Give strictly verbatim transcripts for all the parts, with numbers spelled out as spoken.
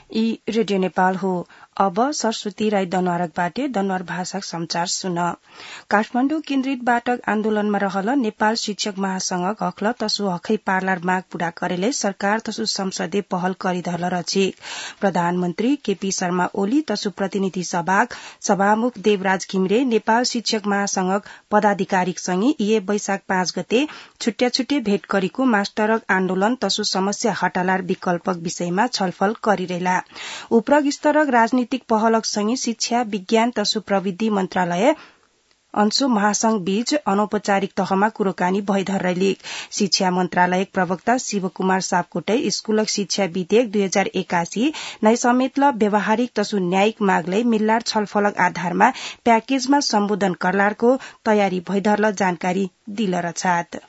ई radio Nepal हो। अब सरस्वती राई दनवारकबाटे दनवार भाषा समाचार सुन। काठमाडौँ केन्द्रित बाटक आन्दोलनमा रहल नेपाल शिक्षक महासंघ हकल तसु हखै पार्लार माग पूरा करेले सरकार तसु संसदीय पहल गरिदहल रचिक। प्रधानमन्त्री केपी शर्मा ओली तसु प्रतिनिधि सभा सभामुख देवराज घिमिरे नेपाल शिक्षक महासंघ पदाधिकारिक संगे इए वैशाख पाँच गते छुट्या छुट्टे भेट गरेको मास्टरक आन्दोलन तसु समस्या हटालार विकल्पक विषयमा छलफल गरिरहेला। उपरक स्तरक राजनीतिक पहलक संगे शिक्षा विज्ञान तसु प्रविधि मन्त्रालय अंशु महासंघ बीच अनौपचारिक तहमा कुरोकानी भइधरैलिक। शिक्षा मन्त्रालय प्रवक्ता शिवकुमार सापकोटे स्कूलक शिक्षा विधेयक दुई हजार एकासी नै समेतल व्यावहारिक तसु न्यायिक मागले मिल्लार छलफलक आधारमा प्याकेजमा सम्बोधन करलारको तयारी भइधरल जानकारी दिल रछात।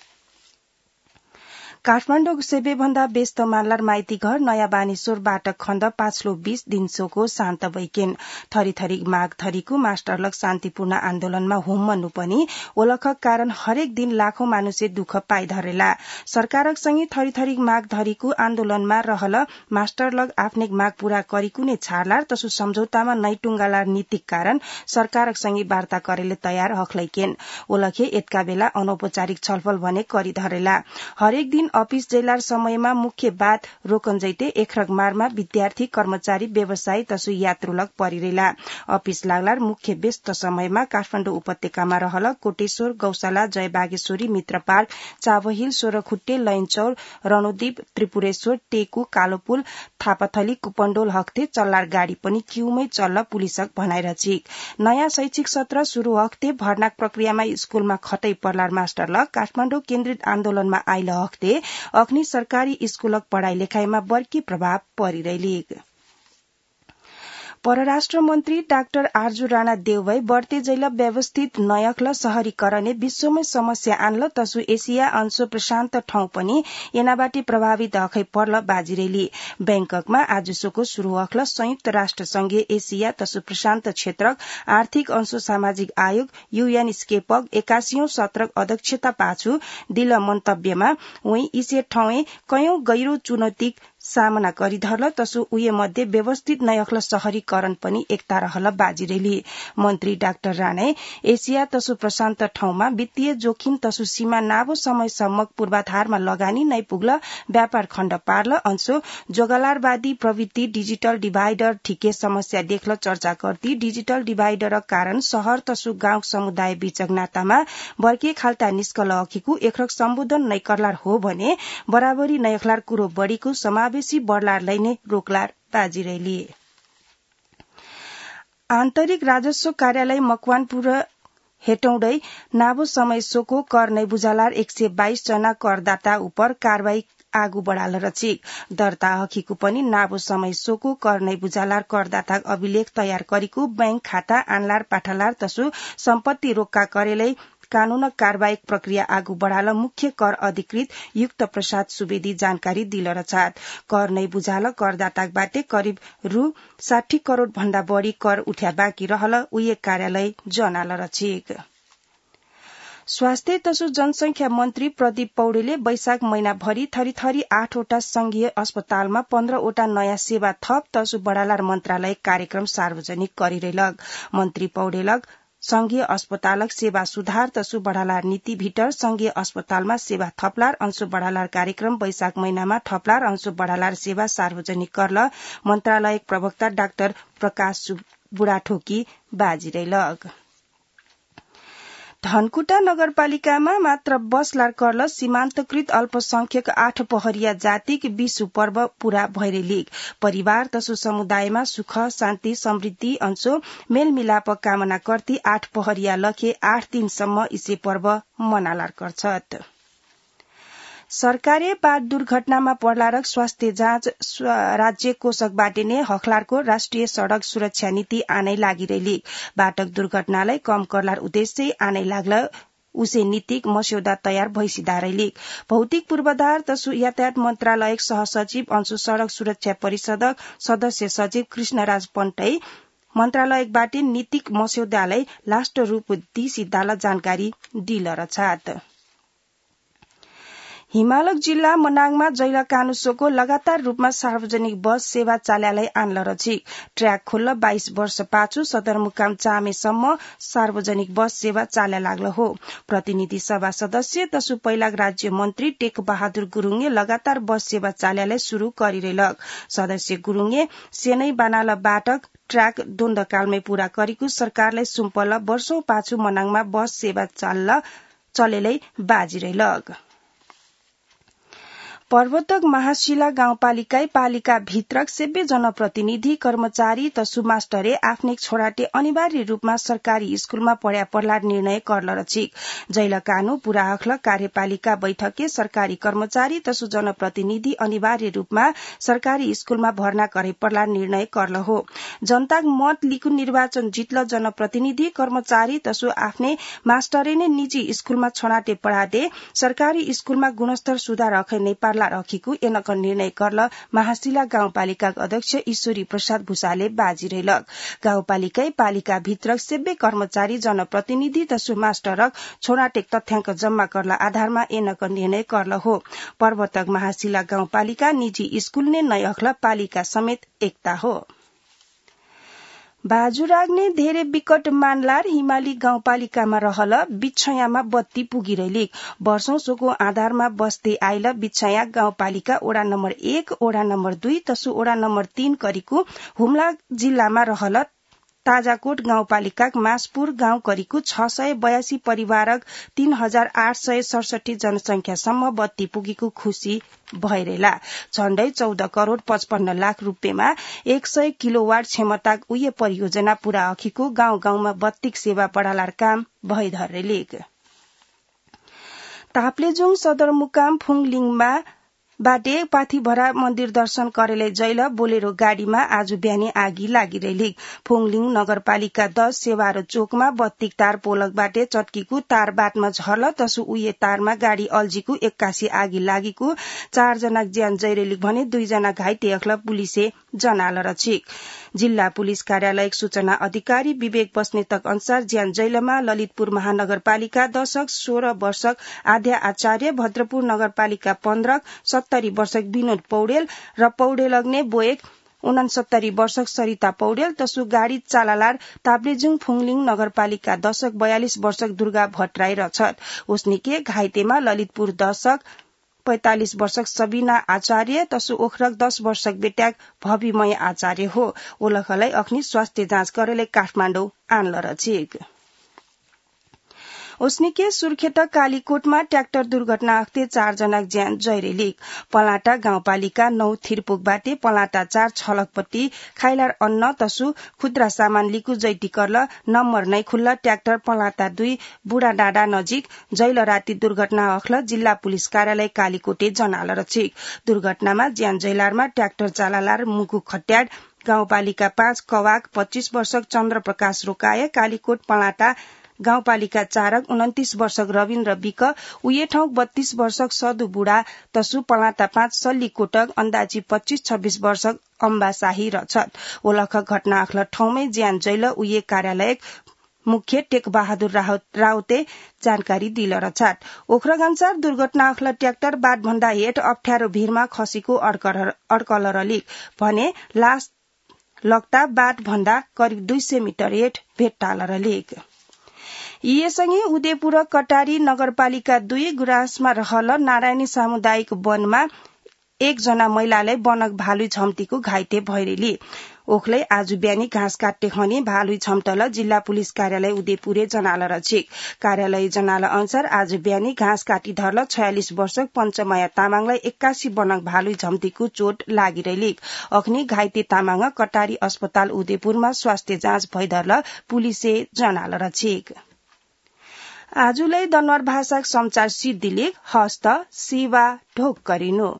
काठमाडौँ सबैभन्दा व्यस्त मानलार माइती घर नयाँ बानेश्वरबाट खण्ड पाँचलो बीस दिनसोको शान्त भइकेन। थरीथरी माग थरीको मास्टरलक शान्तिपूर्ण आन्दोलनमा हुम्मनु पनि ओलखक कारण हरेक दिन लाखौं मानुषे दुःख पाइधरेला। सरकारक सँगै थरीथरी माग धरीको आन्दोलनमा रहल मास्टरलग आफ्नै माग पूरा गरिकु नै छाडलार तसु सम्झौतामा नै टुङ्गालार नीतिक कारण सरकारक सँगै वार्ता करेले तयार हखलैकेन। ओलखे एतका बेला अनौपचारिक छलफल भने गरिधरेला। हरेक दिन अफिस जैलार समयमा मुख्य बात रोकनजैते एखरक मारमा विद्यार्थी कर्मचारी व्यवसायी तसु यात्रुलक परिरेला। अफिस लागलार मुख्य व्यस्त समयमा काठमाडौँ उपत्यकामा रहल कोटेश्वर गौशाला जय बागेश्वरी मित्र पार्क चावहिल सोह्रखुट्टे लैनचौर रणुदीप त्रिपुरेश्वर टेकु कालोपुल थापाथली कुपण्डोल हक्थे चल्लार गाड़ी पनि क्यूमै चल्ल पुलिसक भनाइरचिक। नयाँ शैक्षिक सत्र शुरू हक्थे भर्नाक प्रक्रियामा स्कूलमा खटै पर्लार मास्टरलक काठमाडौँ केन्द्रित आन्दोलनमा आइल हक्थे अग्नि सरकारी स्कूलक पढ़ाई लेखाईमा बर्की प्रभाव परिरहेलिक। परराष्ट्र मन्त्री डाक्टर आर्जु राणा देउवै बढ्ते जैल व्यवस्थित नयक्ल शहरीकरणले विश्वमै समस्या आन्ल तसु एसिया अंशो प्रशान्त ठाउँ पनि एनाबाटी प्रभावित हखै पर्ल बाजिरेली। बैंककमा आजुसोको शुरू हक्ल संयुक्त राष्ट्र संघीय एसिया तसु प्रशान्त क्षेत्रक आर्थिक अंशो सामाजिक आयोग यूएन स्केपक एकासीौं सत्रक अध्यक्षता पाछु दिल मन्तव्यमा उही इसे ठाउँ कयौं गैरो चुनौतिक सामना गरिधरल तसु उये मध्ये व्यवस्थित नयक्ल शहरीकरण पनि एकता रहल बाजिरेली। मन्त्री डाक्टर राणे एसिया तसु प्रशान्त ठाउँमा वित्तीय जोखिम तसु सीमा नाबो समयसम्म पूर्वाधारमा लगानी नै पुग्ल व्यापार खण्ड पार्ल अंशो जोगलारवादी प्रवृत्ति डिजिटल डिभाइडर ठिके समस्या देखल चर्चा गर्दै डिजिटल डिभाइडरक कारण शहर तसु गाउँ समुदाय बीचक नातामा बर्के खाल्टा निस्कल अखिकु एखरक सम्बोधन नै करलार हो भने बराबरी नयखलार कुरो बढीको समावेशी बढलारलाई नै रोकलार बाजिरहेली। आन्तरिक राजस्व कार्यालय मकवानपुर हेटौँदै नाबो समय सोको कर नै बुझालार एक सय बाइस जना करदाता उपर कारवाही आगू बढ़ाल रचिक। दर्ता हकीको पनि नाबो समय सोको कर नै बुझालार करदाता अभिलेख तयार गरिको बैंक खाता आनलार पाठालार तसु सम्पत्ति रोक्का करेलै कानूनक कार्यवाही प्रक्रिया आगू बढ़ाल मुख्य कर अधिकृत युक्त प्रसाद सुवेदी जानकारी दिल रछात। कर नै बुझाल करदाताबाटे करिब रु साठी करोड़ भन्दा बढ़ी कर उठ्या बाँकी रहल उये कार्यालय जनाल रचिक। स्वास्थ्य तसु जनसंख्या मन्त्री प्रदीप पौडेलले वैशाख महिनाभरि थरीथरी आठवटा संघीय अस्पतालमा पन्ध्रवटा नयाँ सेवा थप तसु बढ़ालार मन्त्रालय कार्यक्रम सार्वजनिक गरिरहेलक। मन्त्री पौडेलक संघीय अस्पतालक सेवा सुधार तसु बढ़ालार नीति भिटर संघीय अस्पतालमा सेवा थपलार अंशु बढ़ालार कार्यक्रम वैशाख महिनामा थपलार अंशु बढ़ालार सेवा सार्वजनिक करल मन्त्रालय प्रवक्ता डाक्टर प्रकाश बुढाथोकी बाजिरहेलक। धनकुटा नगरपालिकामा मात्र बस लार करल सीमान्तकृत अल्पसंख्यक आठ पहरिया जातिक विशु पर्व पूरा भइरेलिक। परिवार तसु समुदायमा सुख शान्ति समृद्धि अंशो मेलमिलाप कामना करती आठ पहरिया लखे आठ दिनसम्म इसे पर्व मनालार गर्छत। सरकारले बाढ़ दुर्घटनामा पर्लारक स्वास्थ्य जाँच राज्य कोषकबाट नै हखलारको राष्ट्रिय सड़क सुरक्षा नीति आनै लागिरहेली। बाटक दुर्घटनालाई कम करलार उद्देश्य आनै लाग्ल उसे नीतिक मस्यौदा तयार भइसिदारैलिक। भौतिक पूर्वाधार तसु यातायात मन्त्रालय सहसचिव अंशु सड़क सुरक्षा परिषदक सदस्य सचिव कृष्णराज पन्टै मन्त्रालयबाट नीतिक मस्यौदालाई लास्ट रूप दिइसिदाल जानकारी दिल रछात। हिमालक जिल्ला मनाङमा जैला कानुसोको लगातार रूपमा सार्वजनिक बस सेवा चाल्यालय आन्ल रचिक ट्र्याक खोल्ल बाइस वर्ष पाछु सदरमुकाम चामेसम्म सार्वजनिक बस सेवा चाल्या लाग्ल हो। प्रतिनिधि सभा सदस्य तसु पहिलाक राज्य मन्त्री टेक बहादुर गुरुङले लगातार बस सेवा चाल्यालय शुरू गरिरहेलक। सदस्य गुरुङले सेनै बानाल बाटक ट्र्याक द्वन्द्वकालमै पूरा गरेको सरकारलाई सुम्पल वर्षौं पाछु मनाङमा बस सेवा चाल्ल चलेलै बाजिरहेलक। पर्वतक महाशिला गाउँपालिका पालिका भित्रक सेब्बे जनप्रतिनिधि कर्मचारी तसु मास्टरे आफ्नै छोराटे अनिवार्य रूपमा सरकारी स्कूलमा पढ्या पर्ला निर्णय करल रचिक जैल कानू पूरा हखल कार्यपालिका बैठके सरकारी कर्मचारी तसु जनप्रतिनिधि अनिवार्य रूपमा सरकारी स्कूलमा भर्ना करे पर्ला निर्णय करल हो। जनताक मत लिकु निर्वाचन जितल जनप्रतिनिधि कर्मचारी तसु आफ्नै मास्टरे ने निजी स्कूलमा छोराटे पढाटे सरकारी स्कूलमा गुणस्तर सुधार रखे नेपाल रखेको एनक निर्णय करल महाशिला गाउँपालिका अध्यक्ष ईश्वरी प्रसाद भूषालले बाजिरहेलक। गाउँपालिका पालिका भित्र सेब्बे कर्मचारी जनप्रतिनिधि तसु मास्टरक छोराटेक तथ्याङ्क जम्मा करला आधारमा एनक निर्णय करल हो। पर्वतक महाशिला गाउँपालिका निजी स्कूल ने नयखल पालिका समेत एकता हो। बाजुराग्ने धेरै विकट मानलार हिमाली गाउँपालिकामा रहल बिछयामा बत्ती पुगिरहेलिक वर्षौं सोको आधारमा बस्दै आइल बिछया गाउँपालिका ओडा नम्बर एक ओडा नम्बर दुई तसु ओडा नम्बर तीन करिको हुम्ला जिल्लामा रहल ताजाकोट गाउँपालिका मासपुर गाउँ करिको छ सय बयासी परिवारक तीन हजार आठ सय सडसठी जनसंख्यासम्म बत्ती पुगेको खुशी भइरहेला। झण्डै चौध करोड़ पचपन्न लाख रूपियाँमा एक सय किलोवाट क्षमताक उय परियोजना पूरा अखिको गाउँ गाउँमा बत्तीक सेवा बढ़ालार काम भइधरेलिक। ताप्लेजुङ सदरमुकाम फुङलिङमा बाटे पाथीभरा मन्दिर दर्शन करेले जैल बोलेरो गाडीमा आज बिहानी आगी लागिरहेलिक। फुङलिङ नगरपालिका दस सेवारो चोकमा बत्तीक तार पोलक बाटे चटकीको तार बाटमा झर्ल तसु उये तारमा गाडी अल्झीको एक्कासी आगी लागेको चार जना ज्यान जैरेलिक भने दुई जना घाइते अखल पुलिसे जनाल रचिक। जिल्ला पुलिस कार्यालय सूचना अधिकारी विवेक बस्नेतक अनुसार ज्यान जैलमा ललितपुर महानगरपालिका दशक सोह्र वर्षक आध्या आचार्य भद्रपुर नगरपालिका पन्ध्र सत्तरी वर्षक विनोद पौडेल र पौडेलग्ने बोएक उनसत्तरी वर्षक सरिता पौडेल तसु गाड़ी चालालार ताप्लेजुङ फुङलिङ नगरपालिका दशक बयालिस वर्षक दुर्गा भट्टराई रछत। उसनिके घाइतेमा ललितपुर दशक पैंतालिस वर्षक सबीना आचार्य तसु ओखरक दस वर्षक बेट्याक भविमय आचार्य हो। ओलखलाई अख्नी स्वास्थ्य जाँच करेले काठमाडौँ आन्ल रचिक। उसनिके सुर्खेत कालीकोटमा ट्र्याक्टर दुर्घटना अख्ते चार जना ज्यान जैरेलिक। पलाटा गाउँपालिका नौ थिरपुकबाटे पलाटा चार छलकपट्टि खाइलार अन्न तसु खुद्रा सामान लिकु जैटी करल नम्बर नै खुल्ल ट्र्याक्टर पलाटा दुई बुढा डाँडा नजिक जैल राति दुर्घटना अख्ल जिल्ला पुलिस कार्यालय कालीकोटे जनाल रचिक। दुर्घटनामा ज्यान जैलारमा ट्र्याक्टर चालालार मुगु खट्याड गाउँपालिका पाँच कवाक पच्चीस वर्षक चन्द्र प्रकाश रोकाए कालीकोट पलाटा गाउँपालिका चारक उन्तीस वर्षक रविन्द्र विक उये ठाउँ बत्तीस वर्षक सदु बुढा तसु पलाटा पाँच सल्ली कोटक अन्दाजी पच्चीस छब्बीस वर्षक अम्बा शाही रछत। ओलख घटना अख्ल ठाउँमै ज्यान जैल उये कार्यालय मुख्य टेक बहादुर राउते जानकारी दिल रछाट। ओखरक अनुसार दुर्घटना अख्ल ट्र्याक्टर बाट भन्दा हेठ अप्ठ्यारो भीरमा खसेको अड्कल रलिक भने लास लग्दा बाट भन्दा करिब दुई सय मिटर हेठ भेट्टाल रलिक। यीसँगै उदयपुर कटारी नगरपालिका दुई गुराँसमा रहल नारायणी सामुदायिक वनमा एकजना महिलालाई बनक भालुई झम्टीको घाइते भइरेली। ओखलै आज बिहानी घाँस काट्टे खनी भालुई झम्टल जिल्ला पुलिस कार्यालय उदयपुरे जनाल रचिक। कार्यालय जनाल अनुसार आज बिहानी घाँस काटी धरल छयालिस वर्षक पञ्चमाया तामाङलाई एक्कासी बनक भालुई झम्टीको चोट लागिरहेलिक। अख्नी घाइते तामाङ कटारी अस्पताल उदयपुरमा स्वास्थ्य जाँच भइधरल पुलिसे जनाल रचिक। आजुलाई दनवार भाषाक समाचार सिद्धिलिक हस्त सेवा ढोक गरिनु।